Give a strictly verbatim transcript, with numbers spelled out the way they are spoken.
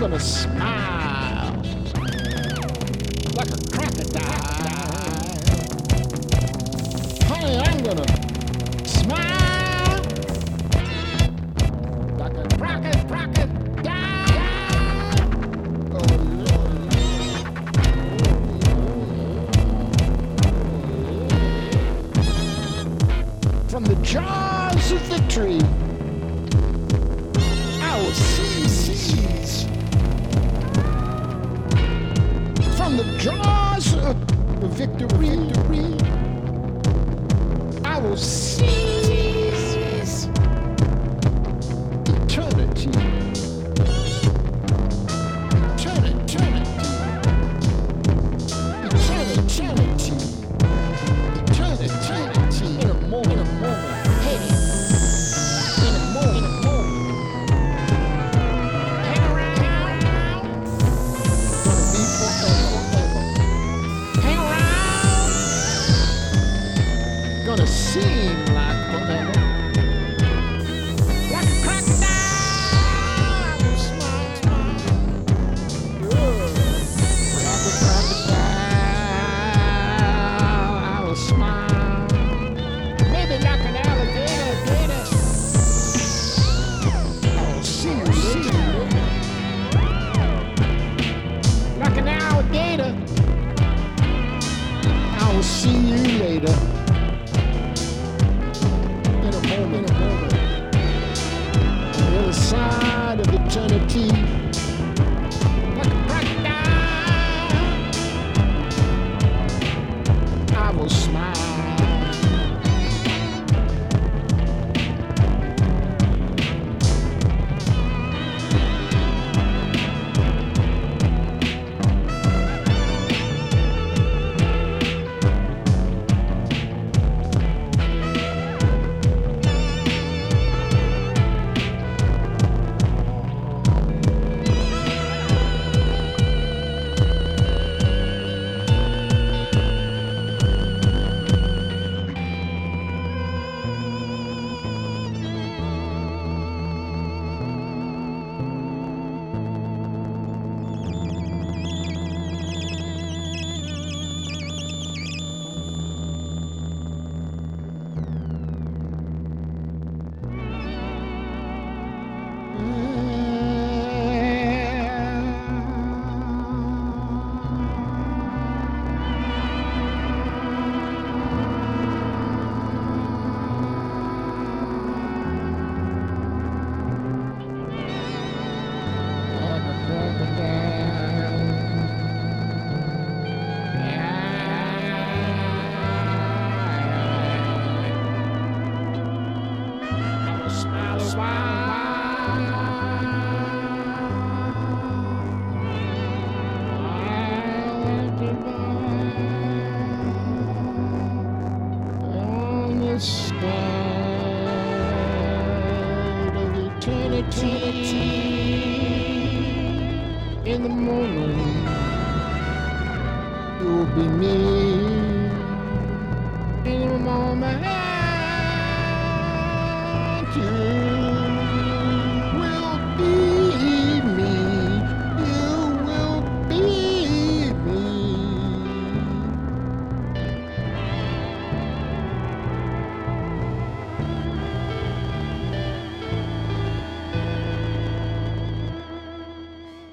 gonna smile like a crocodile. Honey, I'm gonna smile like a crocodile. crocodile. Oh, Lord. From the jaws of victory, I will seize. From the jaws of victory, I will seize eternity. Eternity. Eternity. Eternity. In a moment. In a moment. Hey. In a moment. In a moment. Hang around. Gonna be forever. Hang around. Gonna seem like forever. Like a crocodile. I will smile. Like a crocodile. I will smile. Maybe like an alligator. gator. I'll see you later. Like an alligator. I will see you later. In a moment, in a moment. On the other side of eternity. Like a crocodile. I will smile. In the morning, you'll be me. In the moment.